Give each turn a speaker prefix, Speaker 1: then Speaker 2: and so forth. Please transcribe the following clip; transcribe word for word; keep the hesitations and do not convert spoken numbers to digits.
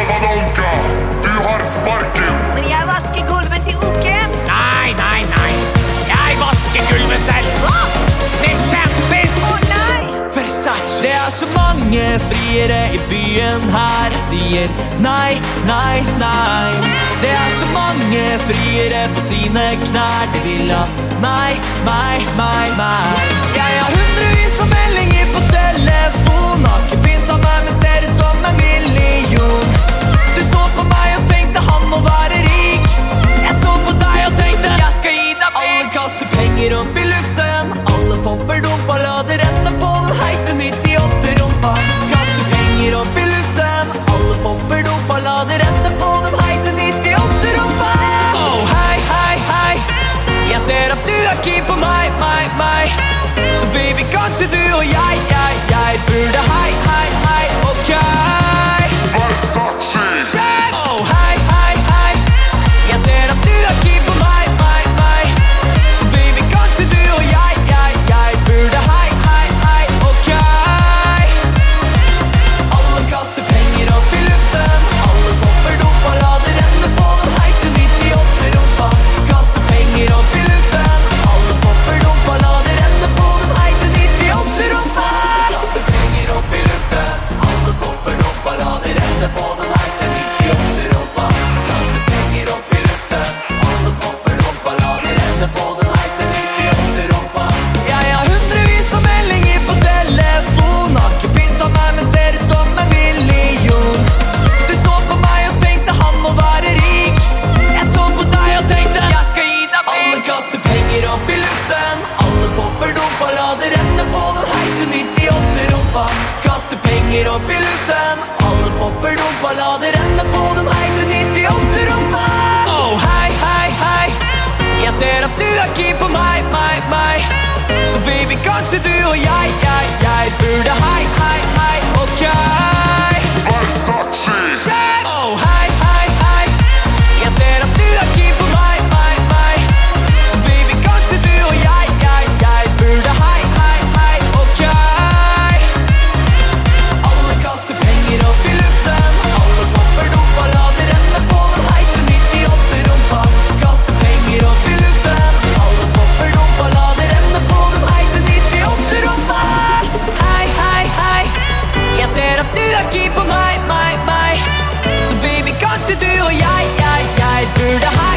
Speaker 1: Badonka, du har sparken.
Speaker 2: Men jeg vasker gulvet til uken.
Speaker 3: Nei, nei, nei. Jeg vasker gulvet selv.
Speaker 2: Hva?
Speaker 3: Med kjempis.
Speaker 2: Å nei.
Speaker 3: Versace.
Speaker 4: Det er så mange friere i byen her. Jeg sier nei, nei, nei. Det er så mange friere på sine knær. De vil ha meg, meg, meg, meg. Jeg har hundrevis av meldinger på telefon. Har ikke pynta meg, men ser ut som en million. Du så på meg og tenkte han må være rik. Jeg så på deg og tenkte jeg skal gi deg mer. Alle kaster penger opp i luften. Alle popper dumpa, la det renne på den heite nittiåtte-rumpa. Kaster penger opp i luften. Alle popper dumpa, la det renne på den heite nittiåtte-rumpa. Oh, hei, hei, hei. Jeg ser at du er keen på meg, meg, meg. Så baby, kanskje du og jeg, jeg, jeg burde hei, hei, hei, ok.
Speaker 1: Versace.
Speaker 4: Shit. Oh, hei, hei, hei. Jeg ser at du er keen på meg, meg, meg. Så baby, kanskje du og jeg, jeg, jeg burde hei, hei, hei, ok. Alle kaster penger opp i luften. Alle popper dumpa, la det renne på den heite nittiåtte-rumpa. Kaster penger opp i luften. Alle popper dumpa, la det renne på den heite nittiåtte-rumpa. Kaster penger opp i luften. Alle popper dumpa, la det renne på den heite nittiåtte-rumpa. Kaster penger opp i luften. Alle popper dumpa, la det renne på den heite nittiåtte-rumpa. Jeg har hundrevis av meldinger på telefon. Har ikke pynta meg, men ser ut som en million. Du så på meg og tenkte han må være rik. Jeg så på deg og tenkte jeg skal gi deg mer. Alle kaster penger opp i luften. Alle popper dumpa, la det renne på den heite nittiåtte-rumpa. Kaster penger opp i luften. Alle popper dumpa, la det renne på den heite nittiåtte-rumpa. Oh, hei, hei, hei. Jeg ser at du er keen på meg, meg, meg. Så baby, kanskje du og jeg, jeg, jeg burde hei, hei, hei, ok.
Speaker 1: Versace.
Speaker 4: Shit. Oh, hei, hei, hei. Jeg ser at du er keen på meg, meg, meg. Så baby, kanskje du og jeg, jeg, jeg burde hei, hei, hei, ok. Alle kaster penger opp i luften. Alle popper dumpa, la det renne på den heite nittiåtte-rumpa. Kaster penger opp i luften. Alle popper dumpa, la det renne på den heite nittiåtte-rumpa. Hei, hei, hei. Jeg ser at du er keen på meg, meg, meg. Så baby, kanskje du og jeg, jeg, jeg burde hei.